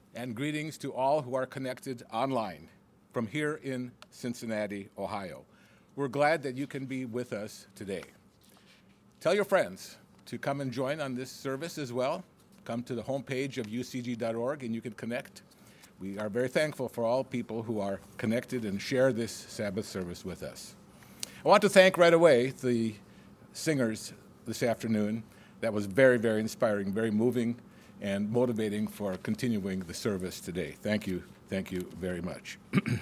and greetings to all who are connected online from here in Cincinnati, Ohio. We're glad that you can be with us today. Tell your friends to come and join on this service as well. Come to the homepage of ucg.org and you can connect. We are very thankful for all people who are connected and share this Sabbath service with us. I want to thank right away the singers this afternoon. That was very, very inspiring, very moving, and motivating for continuing the service today. Thank you very much.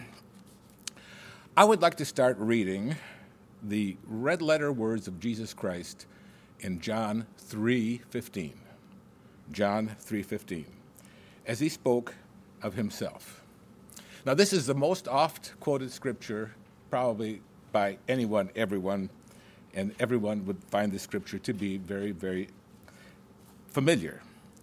I would like to start reading the red letter words of Jesus Christ in John 3:15. John 3:15, as he spoke of himself. Now, this is the most oft-quoted scripture probably by anyone, everyone, and everyone would find this scripture to be very, very familiar.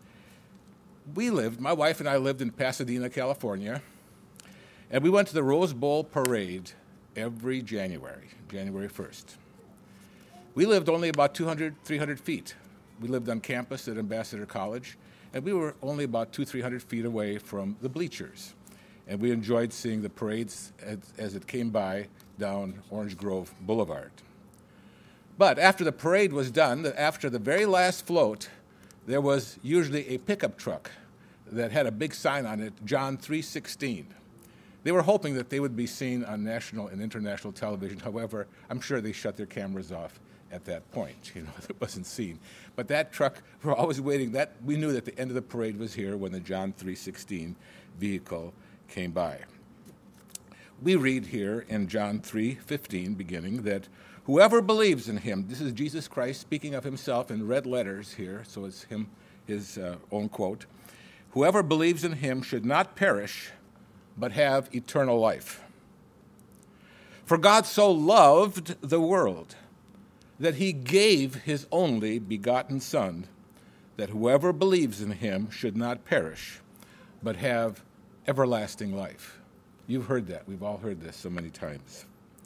My wife and I lived in Pasadena, California, and we went to the Rose Bowl parade every January 1st. We lived only about 200, 300 feet. We lived on campus at Ambassador College, and we were only about 200-300 feet away from the bleachers. And we enjoyed seeing the parades as it came by down Orange Grove Boulevard. But after the parade was done, after the very last float, there was usually a pickup truck that had a big sign on it, John 3:16. They were hoping that they would be seen on national and international television. However, I'm sure they shut their cameras off at that point. It wasn't seen. But that truck, we're always waiting. We knew that the end of the parade was here when the John 3:16 vehicle came by. We read here in John 3:15, beginning, that whoever believes in him, this is Jesus Christ speaking of himself in red letters here, so it's his own quote, whoever believes in him should not perish, but have eternal life. For God so loved the world that he gave his only begotten Son, that whoever believes in him should not perish, but have everlasting life. You've heard that. We've all heard this so many times.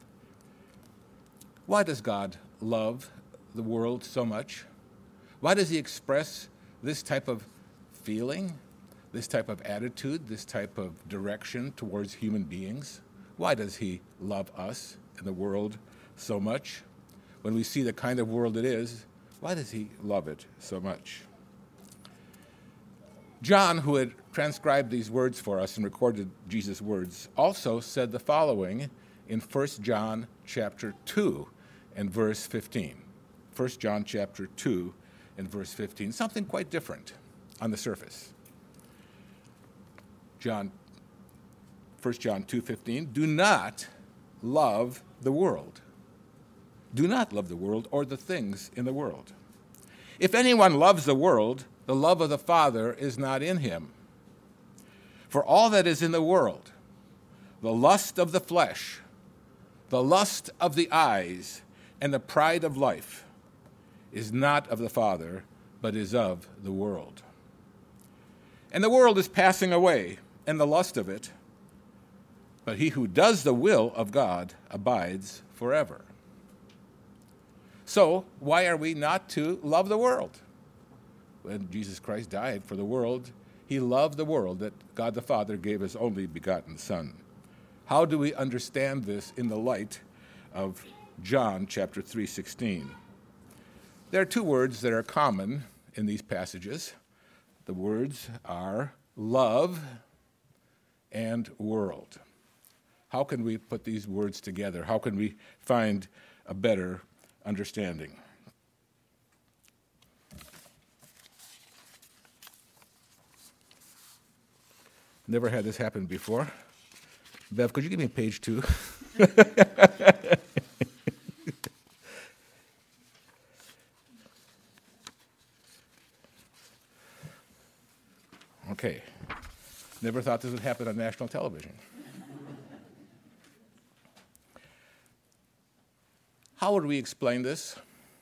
Why does God love the world so much? Why does he express this type of feeling, this type of attitude, this type of direction towards human beings? Why does he love us and the world so much? When we see the kind of world it is, why does he love it so much? John, who had transcribed these words for us and recorded Jesus' words, also said the following in 1 John chapter 2 and verse 15. 1 John chapter 2 and verse 15, something quite different on the surface. 1 John 2:15, do not love the world. Do not love the world or the things in the world. If anyone loves the world, the love of the Father is not in him. For all that is in the world, the lust of the flesh, the lust of the eyes, and the pride of life, is not of the Father, but is of the world. And the world is passing away, and the lust of it, but he who does the will of God abides forever. So, why are we not to love the world? When Jesus Christ died for the world, he loved the world that God the Father gave his only begotten Son. How do we understand this in the light of John chapter 3:16? There are two words that are common in these passages. The words are love and world. How can we put these words together? How can we find a better understanding? Never had this happen before. Bev, could you give me page 2? Okay. Never thought this would happen on national television. How would we explain this?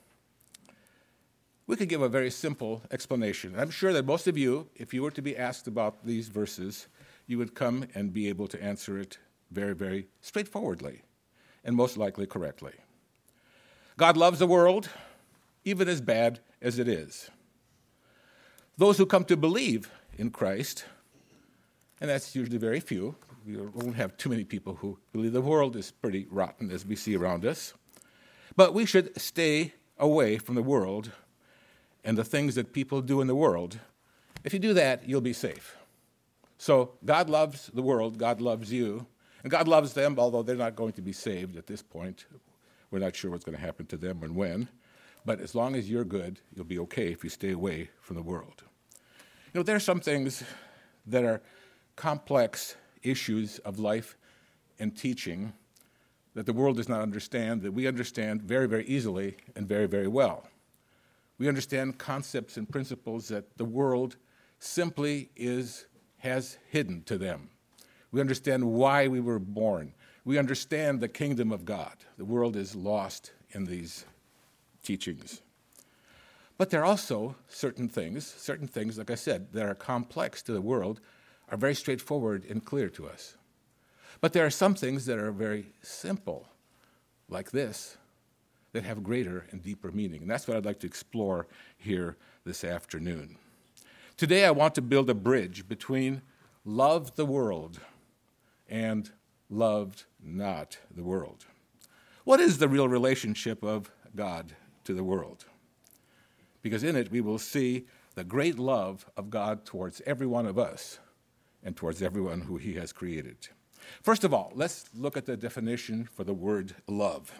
We could give a very simple explanation. I'm sure that most of you, if you were to be asked about these verses, you would come and be able to answer it very, very straightforwardly and most likely correctly. God loves the world, even as bad as it is. Those who come to believe in Christ and that's usually very few. We won't have too many people who believe the world is pretty rotten as we see around us. But we should stay away from the world and the things that people do in the world. If you do that, you'll be safe. So God loves the world, God loves you, and God loves them, although they're not going to be saved at this point. We're not sure what's going to happen to them and when. But as long as you're good, you'll be okay if you stay away from the world. You know, there are some things that are complex issues of life and teaching that the world does not understand, that we understand very, very easily and very, very well. We understand concepts and principles that the world simply has hidden to them. We understand why we were born. We understand the kingdom of God. The world is lost in these teachings. But there are also certain things, like I said, that are complex to the world, are very straightforward and clear to us. But there are some things that are very simple, like this, that have greater and deeper meaning. And that's what I'd like to explore here this afternoon. Today I want to build a bridge between love the world and loved not the world. What is the real relationship of God to the world? Because in it we will see the great love of God towards every one of us and towards everyone who he has created. First of all, let's look at the definition for the word love.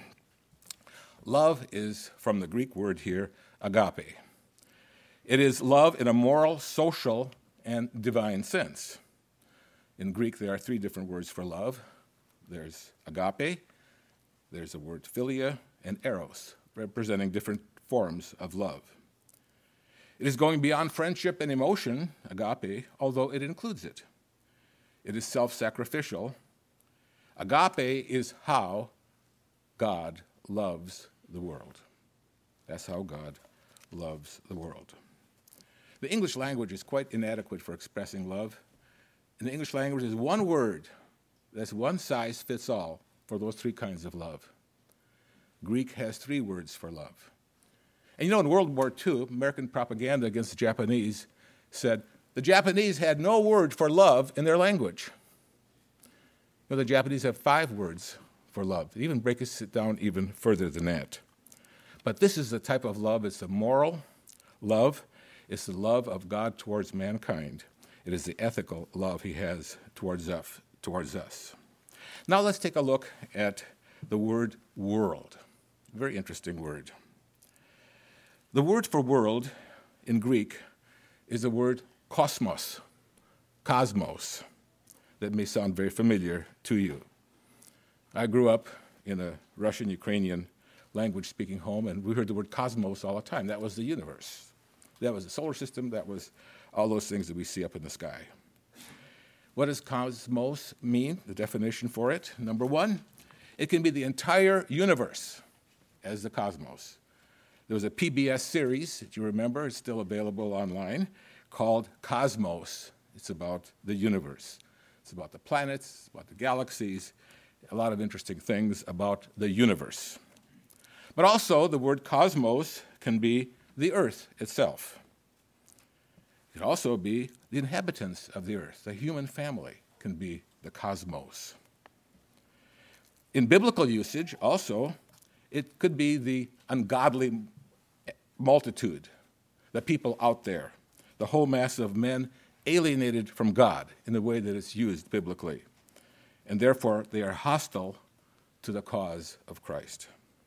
Love is from the Greek word here, agape. It is love in a moral, social, and divine sense. In Greek, there are three different words for love. There's agape, there's the word philia, and eros, representing different forms of love. It is going beyond friendship and emotion, agape, although it includes it. It is self-sacrificial. Agape is how God loves the world. That's how God loves the world. The English language is quite inadequate for expressing love. In the English language, there's one word that's one size fits all for those three kinds of love. Greek has three words for love. And you know, in World War II, American propaganda against the Japanese said the Japanese had no word for love in their language. You know, the Japanese have 5 words for love. They even break it down even further than that. But this is the type of love. It's a moral love. It's the love of God towards mankind. It is the ethical love he has towards us. Now let's take a look at the word world. Very interesting word. The word for world in Greek is the word kosmos, cosmos. That may sound very familiar to you. I grew up in a Russian-Ukrainian language-speaking home, and we heard the word cosmos all the time. That was the universe. That was the solar system. That was all those things that we see up in the sky. What does cosmos mean? The definition for it, number 1, it can be the entire universe as the cosmos. There was a PBS series that you remember, it's still available online, called Cosmos. It's about the universe. It's about the planets, it's about the galaxies, a lot of interesting things about the universe. But also, the word cosmos can be the earth itself. It can also be the inhabitants of the earth. The human family can be the cosmos. In biblical usage, also, it could be the ungodly multitude, the people out there, the whole mass of men alienated from God in the way that it's used biblically. And therefore, they are hostile to the cause of Christ.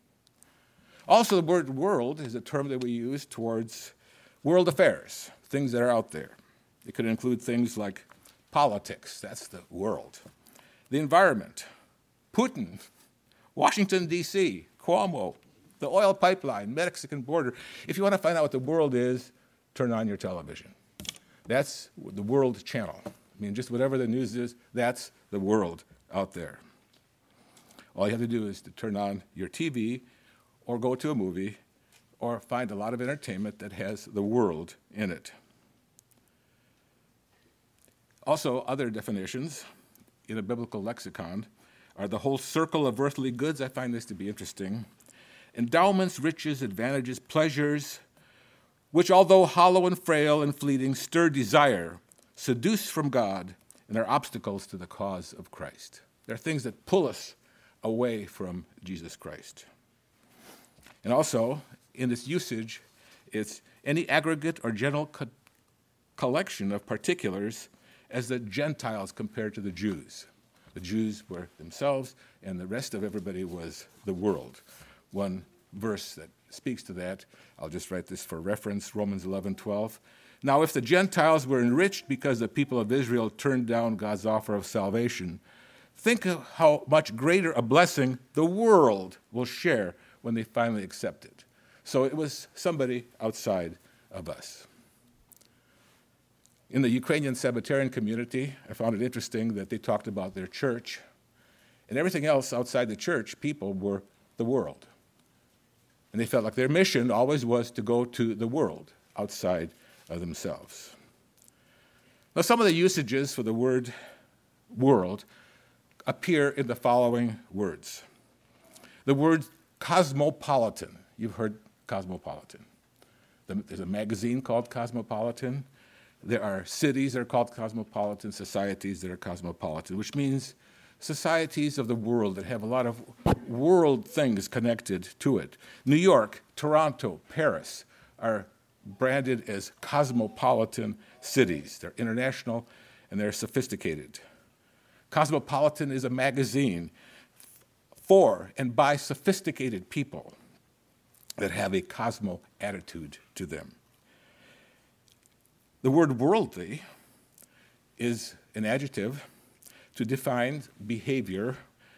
Also, the word world is a term that we use towards world affairs, things that are out there. It could include things like politics, that's the world, the environment, Putin, Washington, D.C., Cuomo, the oil pipeline, Mexican border. If you want to find out what the world is, turn on your television. That's the world channel. I mean, just whatever the news is, that's the world out there. All you have to do is to turn on your TV or go to a movie or find a lot of entertainment that has the world in it. Also, other definitions in a biblical lexicon are the whole circle of earthly goods. I find this to be interesting. Endowments, riches, advantages, pleasures, which although hollow and frail and fleeting, stir desire, seduce from God, and they're obstacles to the cause of Christ. They're things that pull us away from Jesus Christ. And also, in its usage, it's any aggregate or general collection of particulars as the Gentiles compared to the Jews. The Jews were themselves, and the rest of everybody was the world. One verse that speaks to that, I'll just write this for reference, Romans 11:12. Now, if the Gentiles were enriched because the people of Israel turned down God's offer of salvation, think of how much greater a blessing the world will share when they finally accept it. So it was somebody outside of us. In the Ukrainian Sabbatarian community, I found it interesting that they talked about their church, and everything else outside the church, people were the world. And they felt like their mission always was to go to the world outside of themselves. Now, some of the usages for the word world appear in the following words. The word cosmopolitan. You've heard cosmopolitan. There's a magazine called Cosmopolitan. There are cities that are called cosmopolitan, societies that are cosmopolitan, which means societies of the world that have a lot of world things connected to it. New York, Toronto, Paris are branded as cosmopolitan cities. They're international and they're sophisticated. Cosmopolitan is a magazine for and by sophisticated people that have a cosmo attitude to them. The word worldly is an adjective to define behavior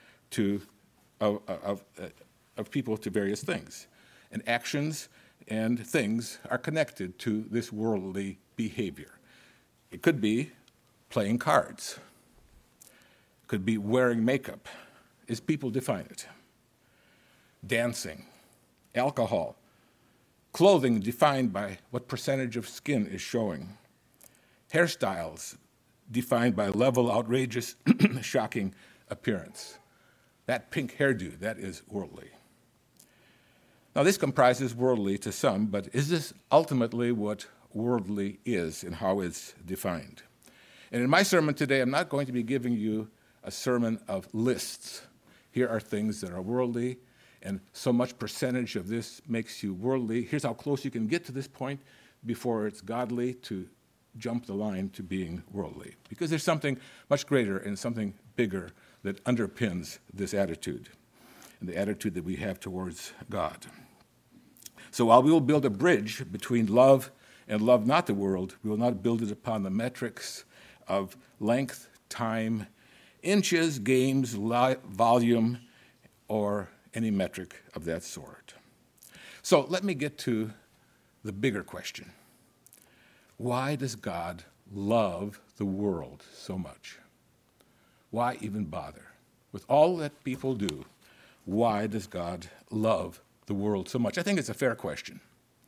of people to various things. And actions and things are connected to this worldly behavior. It could be playing cards. It could be wearing makeup, as people define it. Dancing, alcohol, clothing defined by what percentage of skin is showing. Hairstyles defined by level, outrageous, shocking appearance. That pink hairdo, that is worldly. Now, this comprises worldly to some, but is this ultimately what worldly is and how it's defined? And in my sermon today, I'm not going to be giving you a sermon of lists. Here are things that are worldly, and so much percentage of this makes you worldly. Here's how close you can get to this point before it's godly to jump the line to being worldly. Because there's something much greater and something bigger that underpins this attitude, and the attitude that we have towards God. So while we will build a bridge between love and love not the world, we will not build it upon the metrics of length, time, inches, games, volume, or any metric of that sort. So let me get to the bigger question. Why does God love the world so much? Why even bother? With all that people do, why does God love the world so much? I think it's a fair question.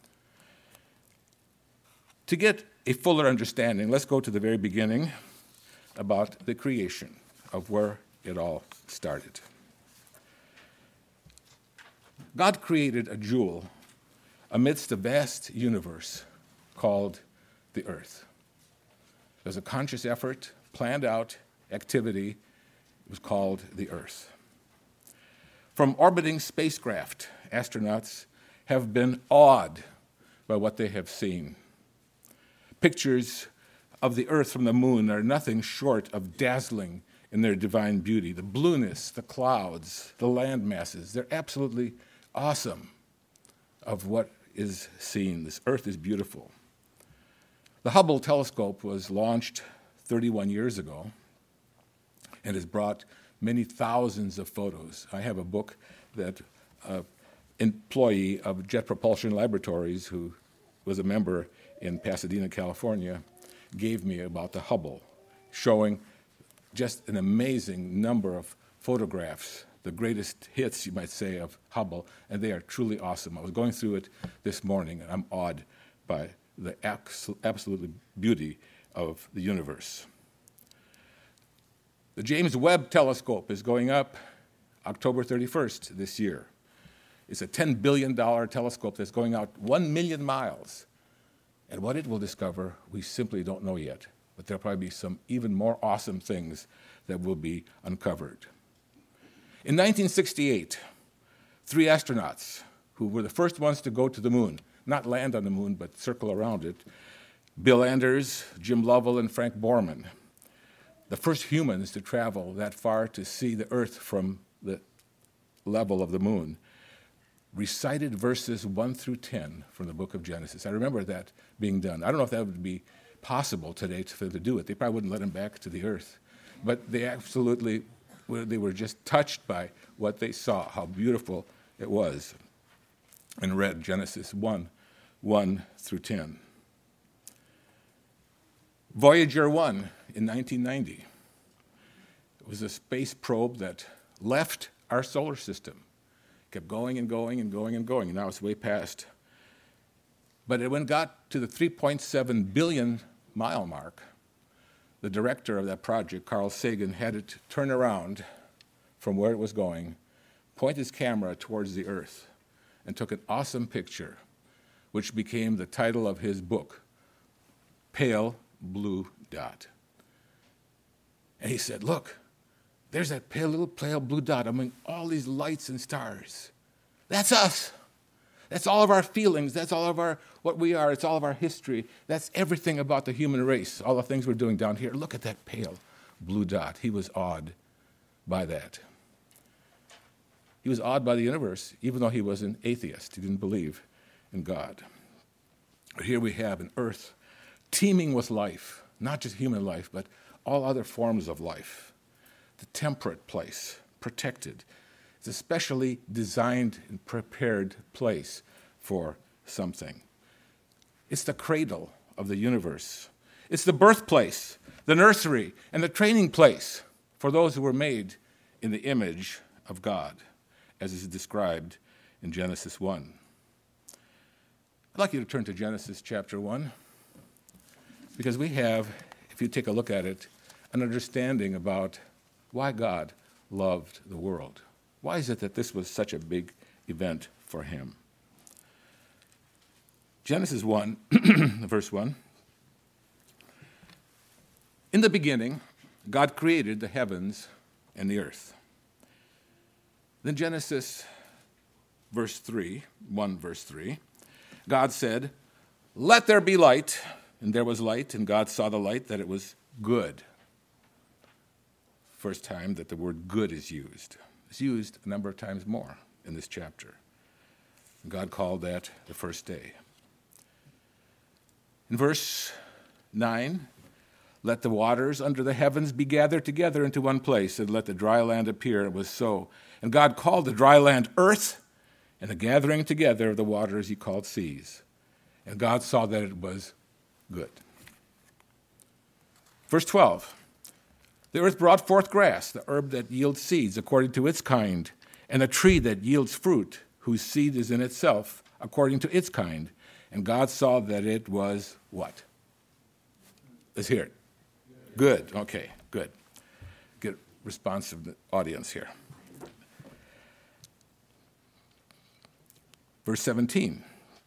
To get a fuller understanding, let's go to the very beginning about the creation of where it all started. God created a jewel amidst a vast universe called the earth. There's a conscious effort, planned out activity. It was called the earth. From orbiting spacecraft, astronauts have been awed by what they have seen. Pictures of the earth from the moon are nothing short of dazzling in their divine beauty. The blueness, the clouds, the land masses, they're absolutely awesome of what is seen. This earth is beautiful. The Hubble telescope was launched 31 years ago and has brought many thousands of photos. I have a book that an employee of Jet Propulsion Laboratories, who was a member in Pasadena, California, gave me about the Hubble, showing just an amazing number of photographs, the greatest hits, you might say, of Hubble, and they are truly awesome. I was going through it this morning, and I'm awed by the absolute beauty of the universe. The James Webb Telescope is going up October 31st this year. It's a $10 billion telescope that's going out 1 million miles. And what it will discover, we simply don't know yet. but there'll probably be some even more awesome things that will be uncovered. In 1968, 3 astronauts who were the first ones to go to the moon, not land on the moon, but circle around it, Bill Anders, Jim Lovell, and Frank Borman, the first humans to travel that far to see the Earth from the level of the moon, recited verses 1 through 10 from the book of Genesis. I remember that being done. I don't know if that would be possible today for them to do it. They probably wouldn't let them back to the Earth. But they absolutely, they were just touched by what they saw, how beautiful it was, and read Genesis 1 through 10. Voyager 1 in 1990. It was a space probe that left our solar system. Kept going and going and going and going, and now it's way past. But when it got to the 3.7 billion mile mark, the director of that project, Carl Sagan, had it turn around from where it was going, point his camera towards the Earth, and took an awesome picture, which became the title of his book, Pale Blue Dot. And he said, look, there's that little pale blue dot among all these lights and stars. That's us. That's all of our feelings. That's all of what we are. It's all of our history. That's everything about the human race, all the things we're doing down here. Look at that pale blue dot. He was awed by that. He was awed by the universe, even though he was an atheist. He didn't believe in God. But here we have an Earth teeming with life, not just human life, but all other forms of life. The temperate place, protected. It's a specially designed and prepared place for something. It's the cradle of the universe. It's the birthplace, the nursery, and the training place for those who were made in the image of God, as is described in Genesis 1. I'd like you to turn to Genesis chapter 1, because we have, if you take a look at it, an understanding about why God loved the world. Why is it that this was such a big event for him? Genesis 1, verse 1. In the beginning, God created the heavens and the earth. Then Genesis verse 3, 1 verse 3, God said, "Let there be light," and there was light, and God saw the light that it was good. First time that the word good is used. It's used a number of times more in this chapter. God called that the first day. In verse 9, "Let the waters under the heavens be gathered together into one place, and let the dry land appear." It was so. And God called the dry land earth, and the gathering together of the waters he called seas. And God saw that it was good. Verse 12, "The earth brought forth grass, the herb that yields seeds according to its kind, and a tree that yields fruit, whose seed is in itself according to its kind. And God saw that it was" what? Let's hear it. Good. Okay, good. Good responsive audience here. Verse 17.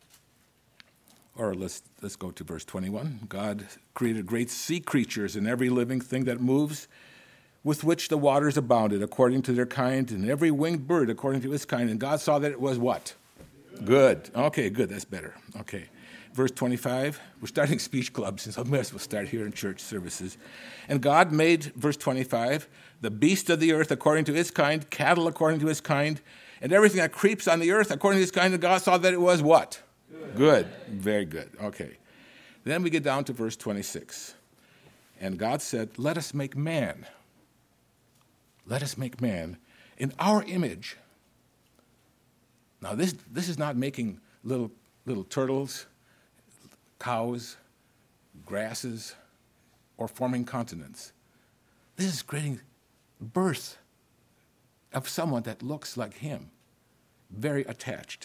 Or let's go to verse 21. "God created great sea creatures and every living thing that moves, with which the waters abounded according to their kind, and every winged bird according to its kind. And God saw that it was" what? Good. Okay, good. That's better. Okay. Verse 25. We're starting speech clubs, and so we will start here in church services. "And God made," verse 25, "the beast of the earth according to its kind, cattle according to its kind, and everything that creeps on the earth according to its kind. And God saw that it was" what? Good. Very good. Okay. Then we get down to verse 26. "And God said, let us make man. Let us make man in our image." Now this is not making little turtles, cows, grasses, or forming continents. This is creating birth of someone that looks like him, very attached.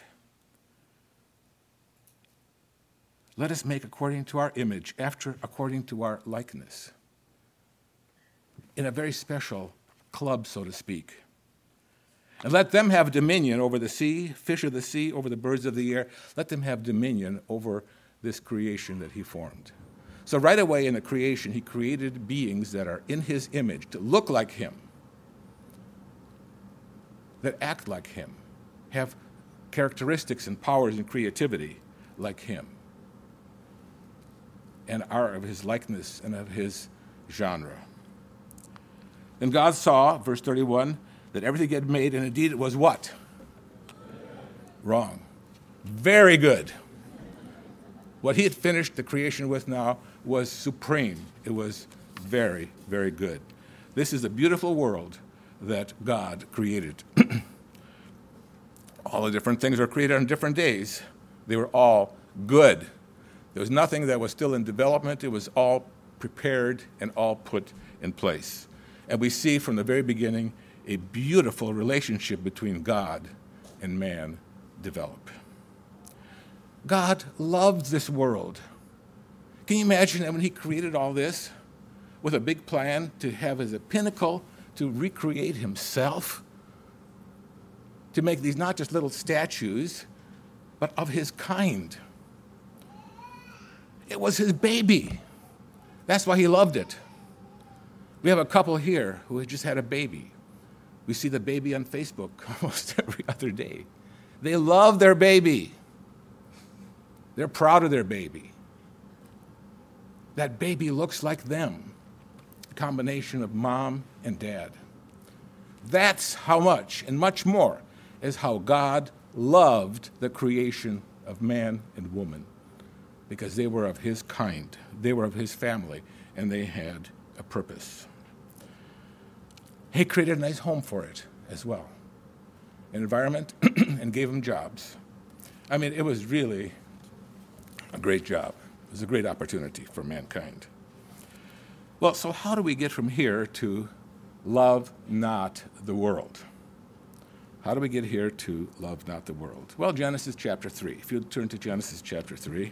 "Let us make according to our image, according to our likeness." In a very special club, so to speak. "And let them have dominion over the sea, fish of the sea, over the birds of the air." Let them have dominion over this creation that he formed. So right away in the creation, he created beings that are in his image, to look like him, that act like him, have characteristics and powers and creativity like him, and are of his likeness and of his genre. And God saw, verse 31, that everything he had made, and indeed it was what? Wrong. Very good. What he had finished the creation with now was supreme. It was very, very good. This is a beautiful world that God created. All the different things were created on different days. They were all good. There was nothing that was still in development. It was all prepared and all put in place. And we see from the very beginning a beautiful relationship between God and man develop. God loved this world. Can you imagine that when he created all this with a big plan to have as a pinnacle to recreate himself, to make these not just little statues, but of his kind? It was his baby. That's why he loved it. We have a couple here who had just had a baby. We see the baby on Facebook almost every other day. They love their baby. They're proud of their baby. That baby looks like them, a combination of mom and dad. That's how much, and much more, is how God loved the creation of man and woman, because they were of his kind, they were of his family, and they had a purpose. He created a nice home for it as well, an environment, and gave them jobs. I mean, it was really a great job. It was a great opportunity for mankind. Well, so how do we get from here to love not the world? How do we get here to love not the world? Well, Genesis chapter 3. If you turn to Genesis chapter 3.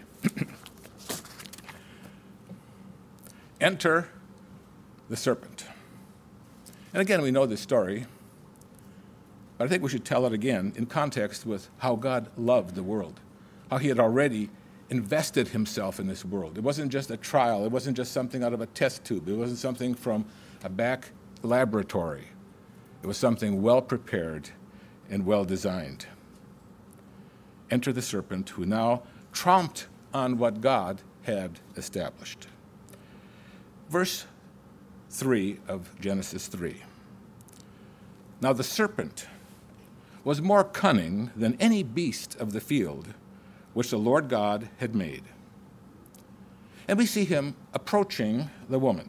Enter the serpent. And again, we know this story, but I think we should tell it again in context with how God loved the world, how he had already invested himself in this world. It wasn't just a trial. It wasn't just something out of a test tube. It wasn't something from a back laboratory. It was something well prepared and well designed. Enter the serpent, who now tromped on what God had established. Verse 3 of Genesis 3. Now the serpent was more cunning than any beast of the field which the Lord God had made. And we see him approaching the woman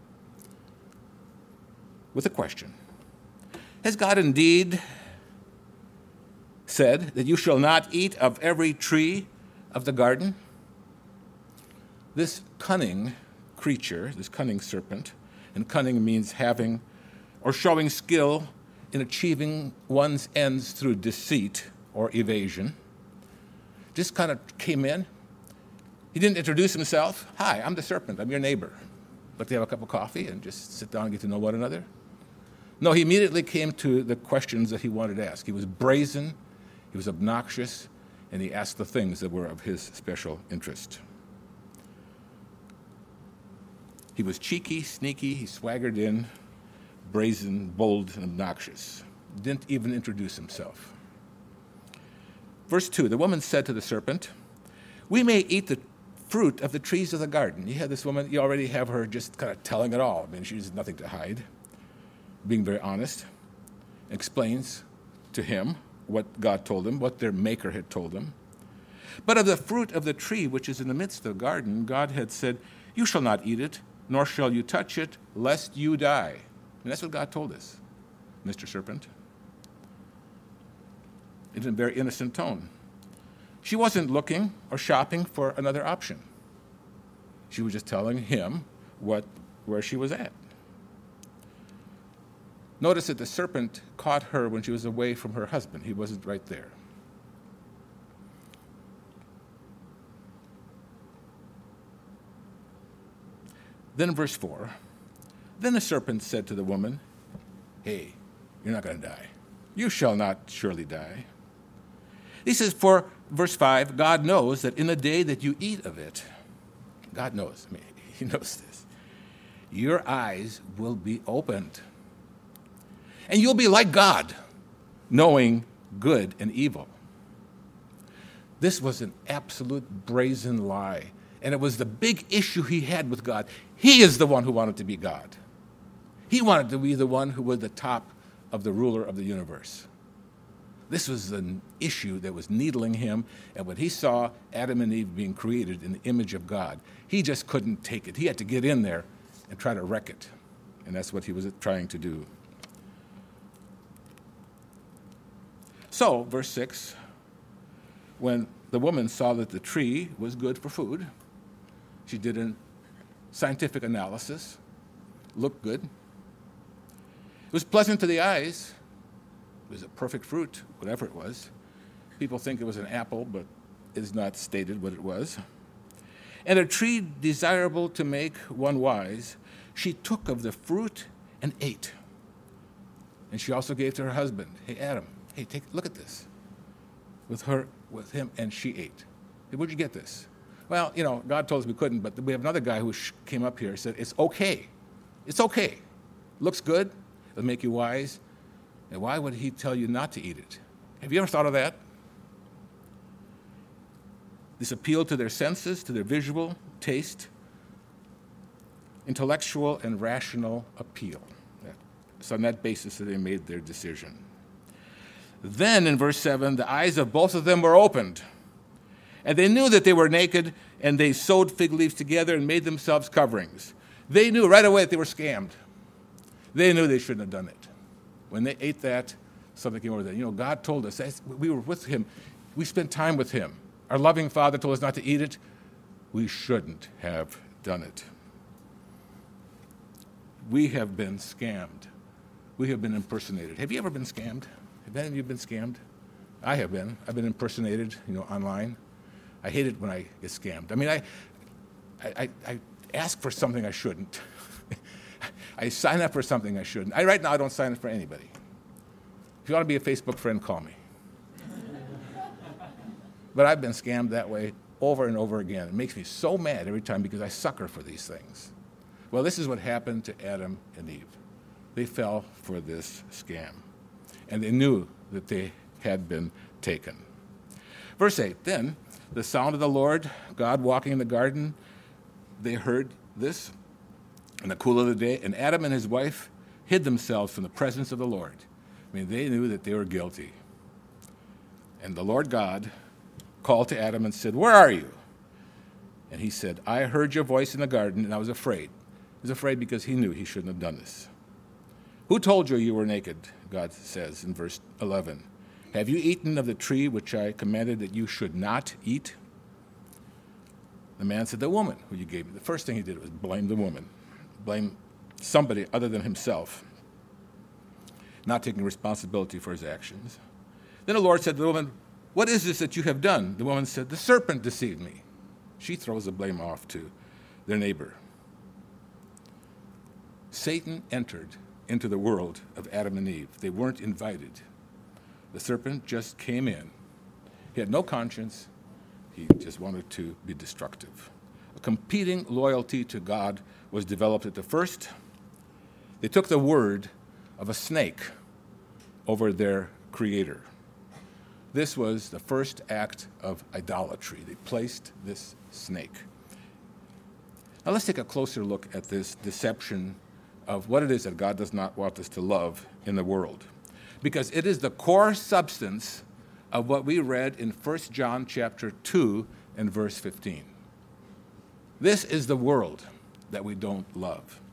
with a question. Has God indeed said that you shall not eat of every tree of the garden? This cunning creature, this cunning serpent, and cunning means having or showing skill in achieving one's ends through deceit or evasion, just kind of came in. He didn't introduce himself. Hi, I'm the serpent. I'm your neighbor. But they have a cup of coffee and just sit down and get to know one another. No, he immediately came to the questions that he wanted to ask. He was brazen, he was obnoxious, and he asked the things that were of his special interest. He was cheeky, sneaky, he swaggered in, brazen, bold, and obnoxious. Didn't even introduce himself. Verse 2, the woman said to the serpent, we may eat the fruit of the trees of the garden. You have this woman, you already have her just kind of telling it all. I mean, she has nothing to hide, being very honest, explains to him what God told him, what their maker had told them. But of the fruit of the tree which is in the midst of the garden, God had said, you shall not eat it, nor shall you touch it, lest you die. And that's what God told us, Mr. Serpent. In a very innocent tone. She wasn't looking or shopping for another option. She was just telling him where she was at. Notice that the serpent caught her when she was away from her husband. He wasn't right there. Then verse 4, then the serpent said to the woman, hey, you're not going to die. You shall not surely die. He says, for, verse 5, God knows that in the day that you eat of it, God knows. I mean, He knows this. Your eyes will be opened. And you'll be like God, knowing good and evil. This was an absolute brazen lie. And it was the big issue he had with God. He is the one who wanted to be God. He wanted to be the one who was the top of the ruler of the universe. This was an issue that was needling him. And when he saw Adam and Eve being created in the image of God, he just couldn't take it. He had to get in there and try to wreck it. And that's what he was trying to do. So, verse 6, when the woman saw that the tree was good for food, she did a scientific analysis, looked good. It was pleasant to the eyes. It was a perfect fruit, whatever it was. People think it was an apple, but it is not stated what it was. And a tree desirable to make one wise, she took of the fruit and ate. And she also gave to her husband, hey, Adam, hey, look at this. With him, and she ate. Hey, where'd you get this? Well, God told us we couldn't, but we have another guy who came up here and said, it's okay. It's okay. Looks good. It'll make you wise. And why would he tell you not to eat it? Have you ever thought of that? This appeal to their senses, to their visual, taste, intellectual and rational appeal. It's on that basis that they made their decision. Then in verse 7, the eyes of both of them were opened, and they knew that they were naked, and they sewed fig leaves together and made themselves coverings. They knew right away that they were scammed. They knew they shouldn't have done it. When they ate that, something came over them. God told us, we were with him. We spent time with him. Our loving Father told us not to eat it. We shouldn't have done it. We have been scammed. We have been impersonated. Have you ever been scammed? Have any of you been scammed? I have been. I've been impersonated, online. I hate it when I get scammed. I mean, I ask for something I shouldn't. I sign up for something I shouldn't. Right now, I don't sign up for anybody. If you want to be a Facebook friend, call me. But I've been scammed that way over and over again. It makes me so mad every time because I sucker for these things. Well, this is what happened to Adam and Eve. They fell for this scam. And they knew that they had been taken. Verse 8, then the sound of the Lord, God walking in the garden, they heard this in the cool of the day, and Adam and his wife hid themselves from the presence of the Lord. I mean, they knew that they were guilty. And the Lord God called to Adam and said, where are you? And he said, I heard your voice in the garden, and I was afraid. He was afraid because he knew he shouldn't have done this. Who told you you were naked? God says in verse 11. Have you eaten of the tree which I commanded that you should not eat? The man said, the woman who you gave me. The first thing he did was blame the woman. Blame somebody other than himself. Not taking responsibility for his actions. Then the Lord said to the woman, what is this that you have done? The woman said, the serpent deceived me. She throws the blame off to their neighbor. Satan entered into the world of Adam and Eve. They weren't invited. The serpent just came in. He had no conscience. He just wanted to be destructive. A competing loyalty to God was developed at the first. They took the word of a snake over their creator. This was the first act of idolatry. They placed this snake. Now let's take a closer look at this deception of what it is that God does not want us to love in the world. Because it is the core substance of what we read in 1 John chapter 2 and verse 15. This is the world that we don't love.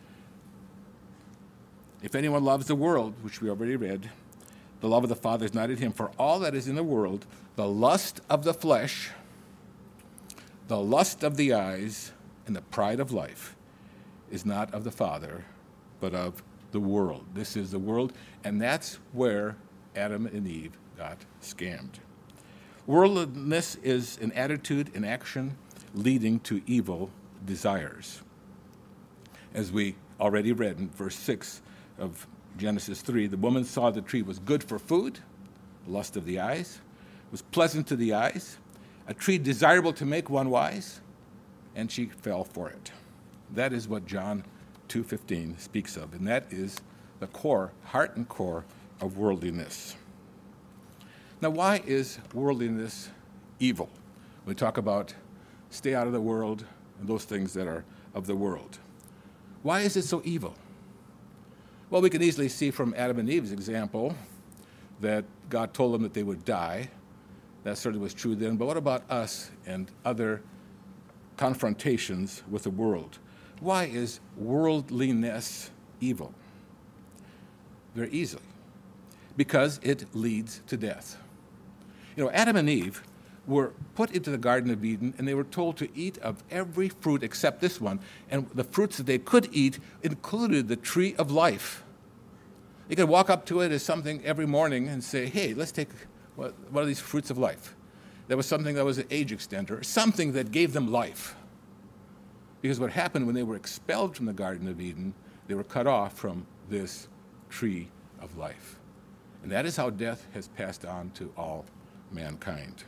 If anyone loves the world, which we already read, the love of the Father is not in him. For all that is in the world, the lust of the flesh, the lust of the eyes, and the pride of life is not of the Father, but of the world. This is the world, and that's where Adam and Eve got scammed. Worldliness is an attitude and action leading to evil desires. As we already read in verse 6 of Genesis 3, the woman saw the tree was good for food, lust of the eyes, was pleasant to the eyes, a tree desirable to make one wise, and she fell for it. That is what John 2:15 speaks of, and that is the core, heart and core of worldliness. Now, why is worldliness evil? We talk about stay out of the world and those things that are of the world. Why is it so evil? Well, we can easily see from Adam and Eve's example that God told them that they would die. That certainly was true then. But what about us and other confrontations with the world? Why is worldliness evil? Very easily. Because it leads to death. You know, Adam and Eve were put into the Garden of Eden, and they were told to eat of every fruit except this one. And the fruits that they could eat included the tree of life. They could walk up to it as something every morning and say, hey, let's take one of these fruits of life. That was something that was an age extender, something that gave them life. Because what happened when they were expelled from the Garden of Eden, they were cut off from this tree of life. And that is how death has passed on to all mankind.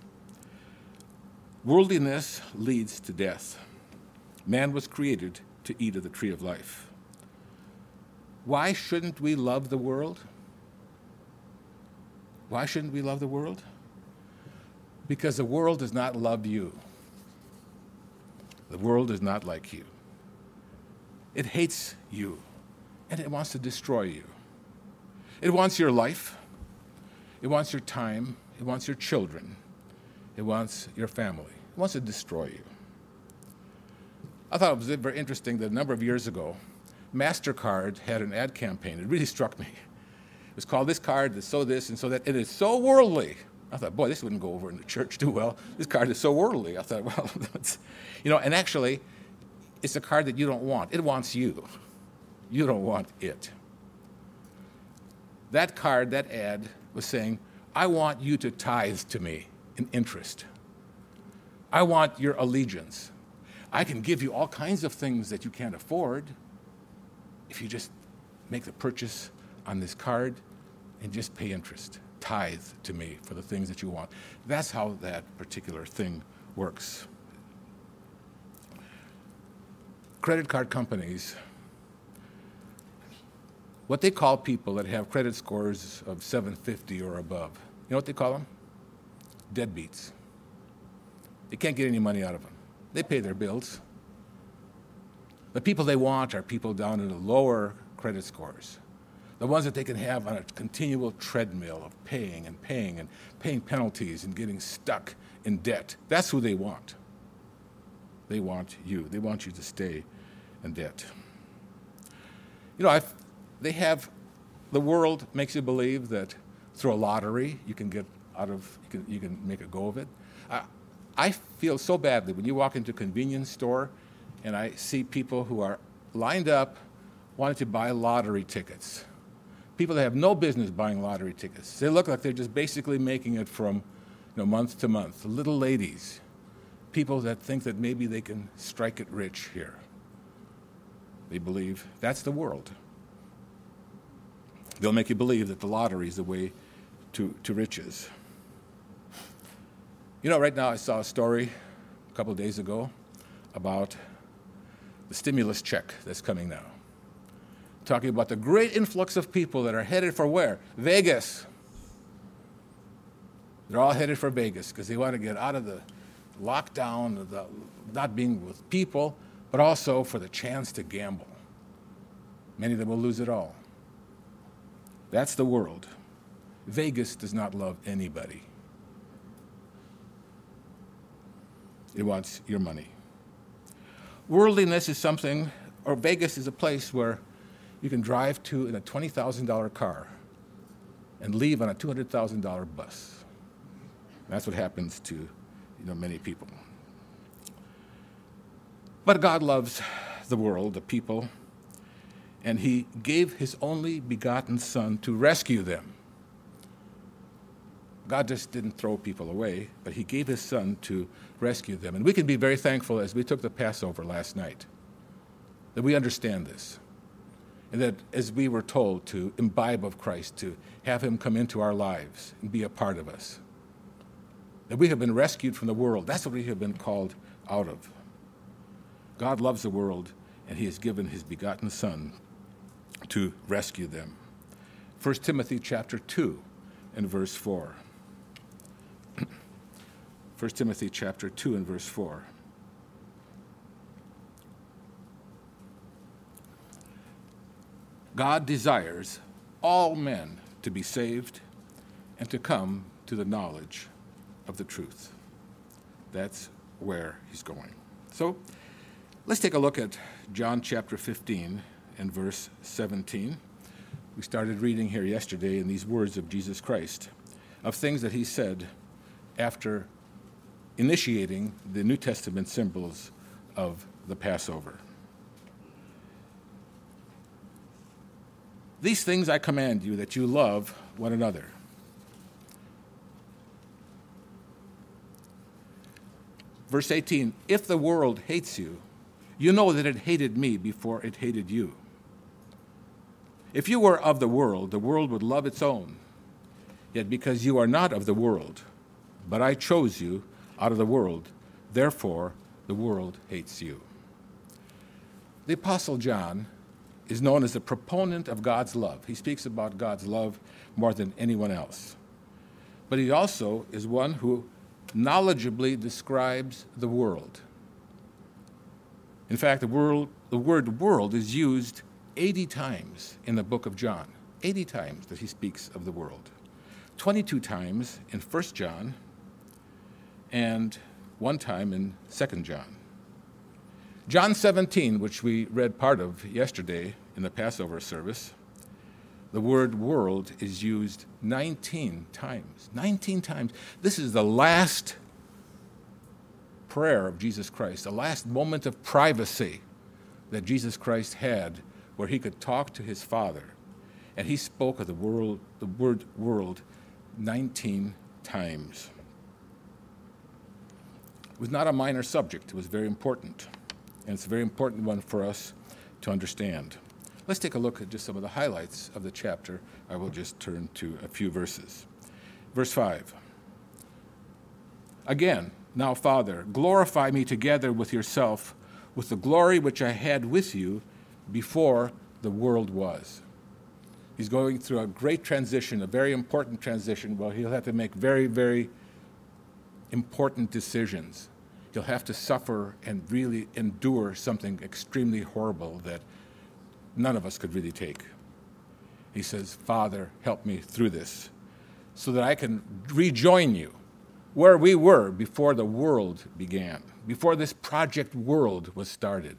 Worldliness leads to death. Man was created to eat of the tree of life. Why shouldn't we love the world? Why shouldn't we love the world? Because the world does not love you. The world is not like you. It hates you, and it wants to destroy you. It wants your life. It wants your time. It wants your children. It wants your family. It wants to destroy you. I thought it was very interesting that a number of years ago, MasterCard had an ad campaign. It really struck me. It was called This Card, that's so this and so that. It is so worldly. I thought, boy, this wouldn't go over in the church too well. This card is so worldly. I thought, well, and actually, it's a card that you don't want. It wants you. You don't want it. That card, that ad, was saying, I want you to tithe to me in interest. I want your allegiance. I can give you all kinds of things that you can't afford if you just make the purchase on this card and just pay interest. Tithe to me for the things that you want. That's how that particular thing works. Credit card companies, what they call people that have credit scores of 750 or above, you know what they call them? Deadbeats. They can't get any money out of them. They pay their bills. The people they want are people down in the lower credit scores. The ones that they can have on a continual treadmill of paying and paying and paying penalties and getting stuck in debt. That's who they want. They want you. They want you to stay in debt. You know, the world makes you believe that through a lottery you can get out of, you can make a go of it. I feel so badly when you walk into a convenience store and I see people who are lined up wanting to buy lottery tickets. People that have no business buying lottery tickets. They look like they're just basically making it from month to month. Little ladies, people that think that maybe they can strike it rich here. They believe that's the world. They'll make you believe that the lottery is the way to riches. You know, right now I saw a story a couple of days ago about the stimulus check that's coming now. Talking about the great influx of people that are headed for where? Vegas. They're all headed for Vegas because they want to get out of the lockdown, the not being with people, but also for the chance to gamble. Many of them will lose it all. That's the world. Vegas does not love anybody. It wants your money. Worldliness is something, or Vegas is a place where you can drive to in a $20,000 car and leave on a $200,000 bus. That's what happens to many people. But God loves the world, the people, and he gave his only begotten Son to rescue them. God just didn't throw people away, but he gave his Son to rescue them. And we can be very thankful as we took the Passover last night that we understand this. And that as we were told to imbibe of Christ, to have him come into our lives and be a part of us, that we have been rescued from the world. That's what we have been called out of. God loves the world, and he has given his begotten Son to rescue them. 1 Timothy chapter 2 and verse 4. 1 Timothy chapter 2 and verse 4. God desires all men to be saved and to come to the knowledge of the truth. That's where he's going. So let's take a look at John chapter 15 and verse 17. We started reading here yesterday in these words of Jesus Christ, of things that he said after initiating the New Testament symbols of the Passover. These things I command you, that you love one another. Verse 18, if the world hates you, you know that it hated me before it hated you. If you were of the world would love its own. Yet because you are not of the world, but I chose you out of the world, therefore the world hates you. The Apostle John is known as the proponent of God's love. He speaks about God's love more than anyone else. But he also is one who knowledgeably describes the world. In fact, the word world is used 80 times in the book of John. 80 times that he speaks of the world. 22 times in 1 John, and one time in 2 John. John 17, which we read part of yesterday in the Passover service, the word world is used 19 times. 19 times. This is the last prayer of Jesus Christ, the last moment of privacy that Jesus Christ had where he could talk to his Father. And he spoke of the word world 19 times. It was not a minor subject. It was very important. And it's a very important one for us to understand. Let's take a look at just some of the highlights of the chapter. I will just turn to a few verses. Verse 5. Again, now, Father, glorify me together with yourself with the glory which I had with you before the world was. He's going through a great transition, a very important transition. Well, he'll have to make very, very important decisions. He'll have to suffer and really endure something extremely horrible that none of us could really take. He says, Father, help me through this so that I can rejoin you where we were before the world began, before this project world was started.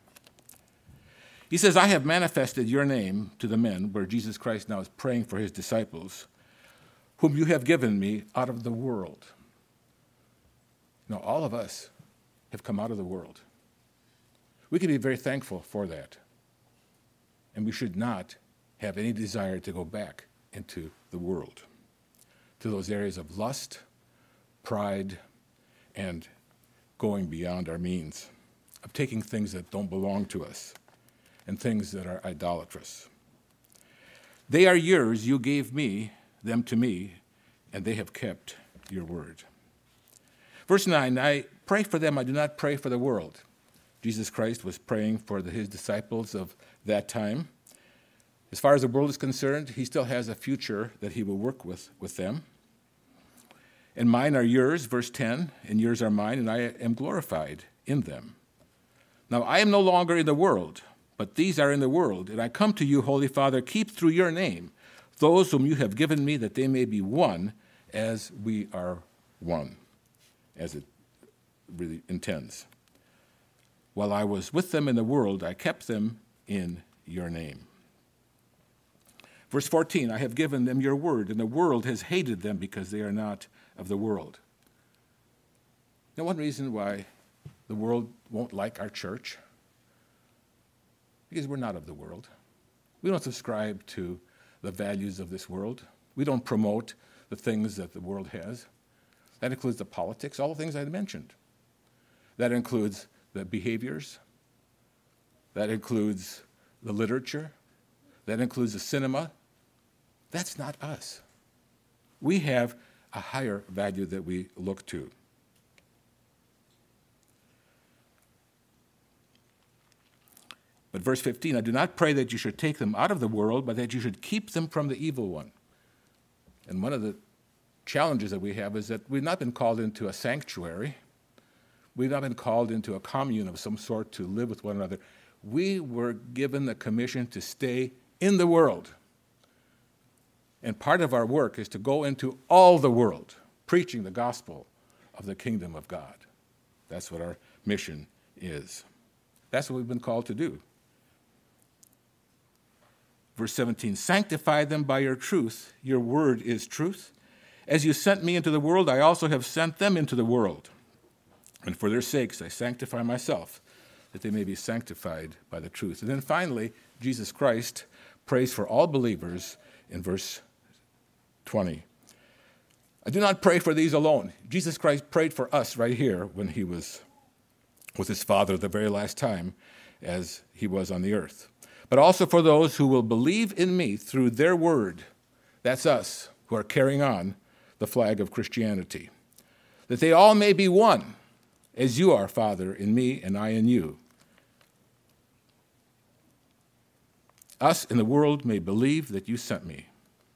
He says, I have manifested your name to the men, where Jesus Christ now is praying for his disciples, whom you have given me out of the world. Now, all of us have come out of the world. We can be very thankful for that. And we should not have any desire to go back into the world, to those areas of lust, pride, and going beyond our means, of taking things that don't belong to us and things that are idolatrous. They are yours, you gave them to me, and they have kept your word. Verse 9, I pray for them, I do not pray for the world. Jesus Christ was praying for his disciples of that time. As far as the world is concerned, he still has a future that he will work with them. And mine are yours, verse 10, and yours are mine, and I am glorified in them. Now I am no longer in the world, but these are in the world, and I come to you, Holy Father, keep through your name those whom you have given me, that they may be one as we are one, as it really intends. While I was with them in the world, I kept them in your name. Verse 14, I have given them your word, and the world has hated them because they are not of the world. Now, one reason why the world won't like our church, because we're not of the world. We don't subscribe to the values of this world. We don't promote the things that the world has. That includes the politics, all the things I mentioned. That includes the behaviors. That includes the literature. That includes the cinema. That's not us. We have a higher value that we look to. But verse 15, I do not pray that you should take them out of the world, but that you should keep them from the evil one. And one of the challenges that we have is that we've not been called into a sanctuary. We've not been called into a commune of some sort to live with one another. We were given the commission to stay in the world. And part of our work is to go into all the world, preaching the gospel of the kingdom of God. That's what our mission is. That's what we've been called to do. Verse 17, sanctify them by your truth. Your word is truth. As you sent me into the world, I also have sent them into the world. And for their sakes I sanctify myself, that they may be sanctified by the truth. And then finally, Jesus Christ prays for all believers in verse 20. I do not pray for these alone. Jesus Christ prayed for us right here when he was with his Father the very last time as he was on the earth. But also for those who will believe in me through their word. That's us who are carrying on the flag of Christianity. That they all may be one, as you are, Father, in me and I in you. Us in the world may believe that you sent me.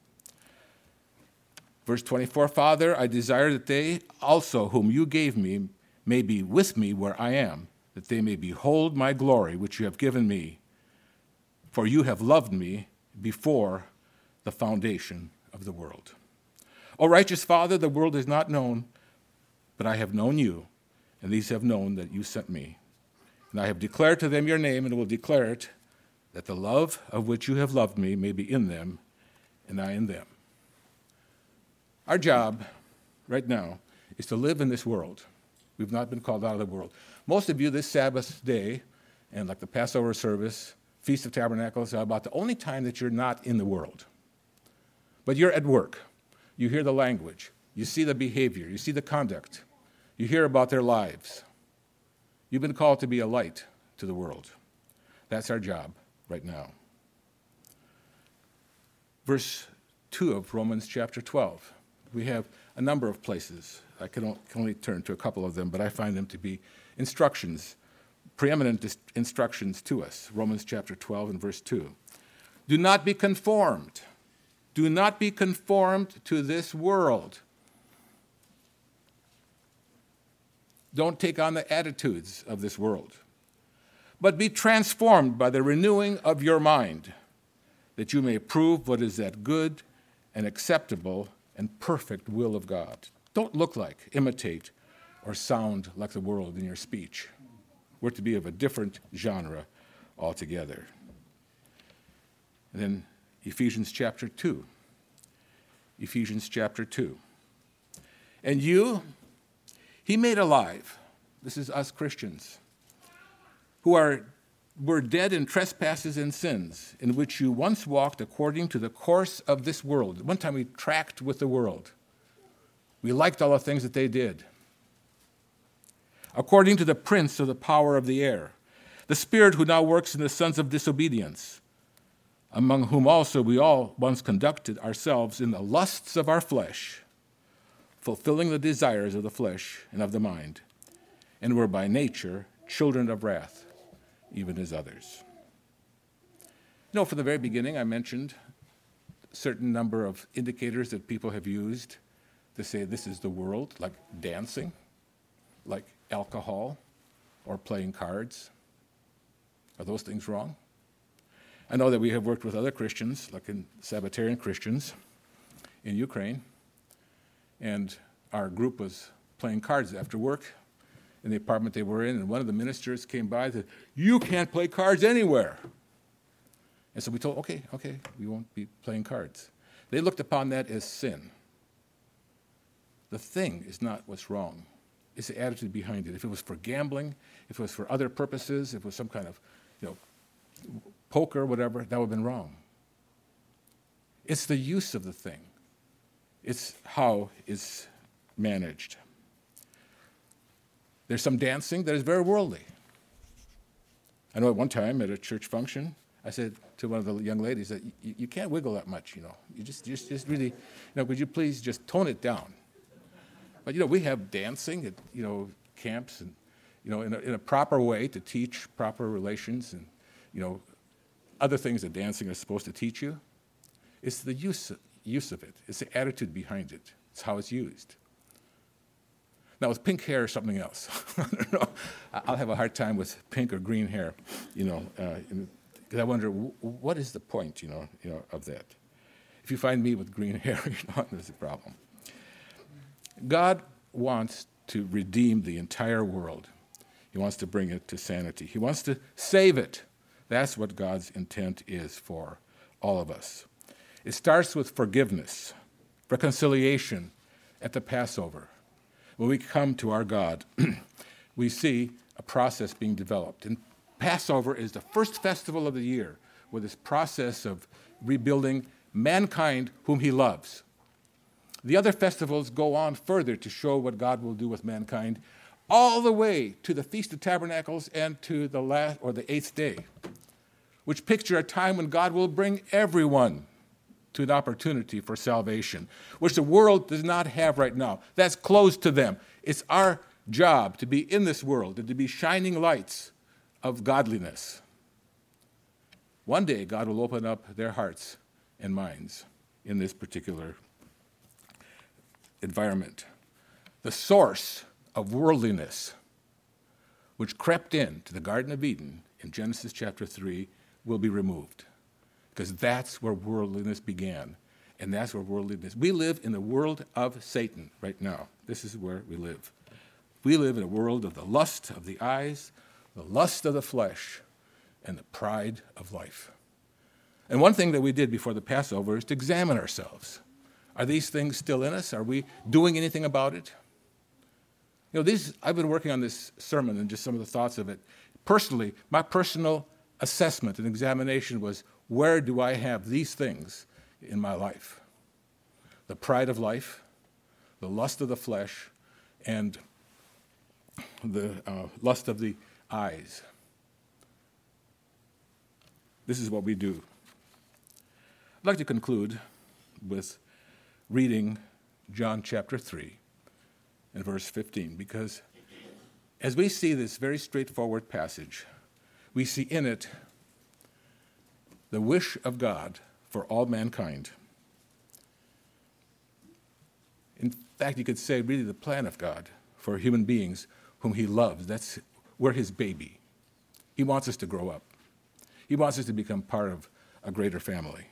Verse 24, Father, I desire that they also whom you gave me may be with me where I am, that they may behold my glory which you have given me. For you have loved me before the foundation of the world. O righteous Father, the world has not known, but I have known you, and these have known that you sent me. And I have declared to them your name, and will declare it, that the love of which you have loved me may be in them, and I in them. Our job right now is to live in this world. We've not been called out of the world. Most of you this Sabbath day, and like the Passover service, Feast of Tabernacles, are about the only time that you're not in the world. But you're at work. You hear the language. You see the behavior. You see the conduct. You hear about their lives. You've been called to be a light to the world. That's our job right now. Verse 2 of Romans chapter 12. We have a number of places. I can only turn to a couple of them, but I find them to be instructions, preeminent instructions to us. Romans chapter 12 and verse 2. Do not be conformed. Do not be conformed to this world. Don't take on the attitudes of this world, but be transformed by the renewing of your mind, that you may prove what is that good and acceptable and perfect will of God. Don't look like, imitate, or sound like the world in your speech. We're to be of a different genre altogether. And then Ephesians chapter 2. Ephesians chapter 2. And you, he made alive. This is us Christians, who were dead in trespasses and sins, in which you once walked according to the course of this world. One time we tracked with the world. We liked all the things that they did. According to the prince of the power of the air, the spirit who now works in the sons of disobedience, among whom also we all once conducted ourselves in the lusts of our flesh, fulfilling the desires of the flesh and of the mind, and were by nature children of wrath, even as others. You know, from the very beginning, I mentioned a certain number of indicators that people have used to say this is the world, like dancing, like alcohol, or playing cards. Are those things wrong? I know that we have worked with other Christians, like in Sabbatarian Christians in Ukraine, and our group was playing cards after work in the apartment they were in, and one of the ministers came by and said, "You can't play cards anywhere." And so we told, okay, we won't be playing cards. They looked upon that as sin. The thing is not what's wrong. It's the attitude behind it. If it was for gambling, if it was for other purposes, if it was some kind of, poker or whatever, that would have been wrong. It's the use of the thing. It's how it's managed. There's some dancing that is very worldly. I know at one time at a church function, I said to one of the young ladies that you can't wiggle that much, You just really, could you please just tone it down? But, we have dancing at, camps and, in a proper way to teach proper relations and, other things that dancing is supposed to teach you. It's the use of it. It's the attitude behind it. It's how it's used. Now, with pink hair, something else. I don't know. I'll have a hard time with pink or green hair, because I wonder, what is the point, of that? If you find me with green hair, there's a problem. God wants to redeem the entire world. He wants to bring it to sanity. He wants to save it. That's what God's intent is for all of us. It starts with forgiveness, reconciliation at the Passover. When we come to our God, we see a process being developed. And Passover is the first festival of the year with this process of rebuilding mankind whom he loves. The other festivals go on further to show what God will do with mankind, all the way to the Feast of Tabernacles and to the eighth day, which picture a time when God will bring everyone to an opportunity for salvation, which the world does not have right now. That's closed to them. It's our job to be in this world and to be shining lights of godliness. One day, God will open up their hearts and minds in this particular environment. The source of worldliness, which crept into the Garden of Eden in Genesis chapter 3, will be removed. Because that's where worldliness began. And that's where worldliness. We live in the world of Satan right now. This is where we live. We live in a world of the lust of the eyes, the lust of the flesh, and the pride of life. And one thing that we did before the Passover is to examine ourselves. Are these things still in us? Are we doing anything about it? I've been working on this sermon and just some of the thoughts of it. Personally, my personal assessment and examination was, where do I have these things in my life? The pride of life, the lust of the flesh, and the lust of the eyes. This is what we do. I'd like to conclude with reading John chapter 3 and verse 15, because as we see this very straightforward passage, we see in it the wish of God for all mankind. In fact, you could say really the plan of God for human beings whom he loves. We're his baby. He wants us to grow up. He wants us to become part of a greater family.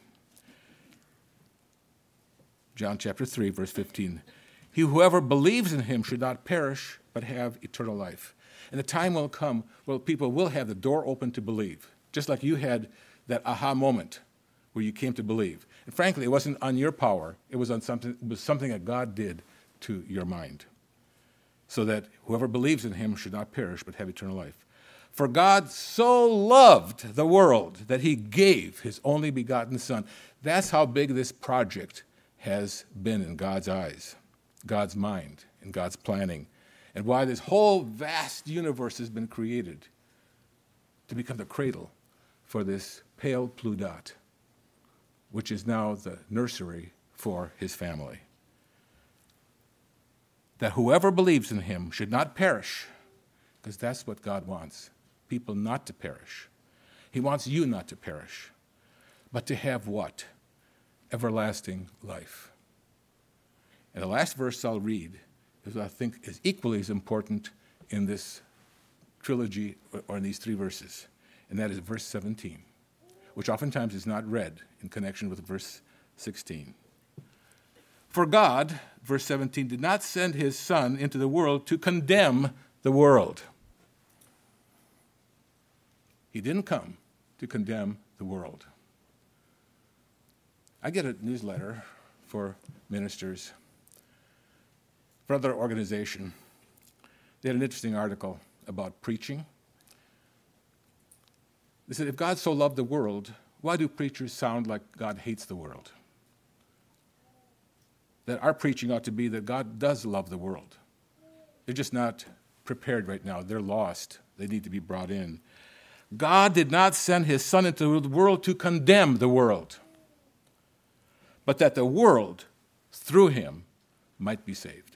John chapter 3, verse 15. Whoever believes in him should not perish, but have eternal life. And the time will come where people will have the door open to believe, just like you had that aha moment where you came to believe. And frankly, it wasn't on your power. It was something that God did to your mind, so that whoever believes in him should not perish, but have eternal life. For God so loved the world that he gave his only begotten Son. That's how big this project has been in God's eyes, God's mind, and God's planning, and why this whole vast universe has been created to become the cradle for this pale blue dot, which is now the nursery for his family. That whoever believes in him should not perish, because that's what God wants, people not to perish. He wants you not to perish, but to have what? Everlasting life. And the last verse I'll read is what I think is equally as important in this trilogy, or in these three verses, and that is verse 17, which oftentimes is not read in connection with verse 16. For God, verse 17, did not send his Son into the world to condemn the world. He didn't come to condemn the world. I get a newsletter for ministers from another organization. They had an interesting article about preaching. They said, if God so loved the world, why do preachers sound like God hates the world? That our preaching ought to be that God does love the world. They're just not prepared right now. They're lost. They need to be brought in. God did not send his Son into the world to condemn the world, but that the world, through him, might be saved.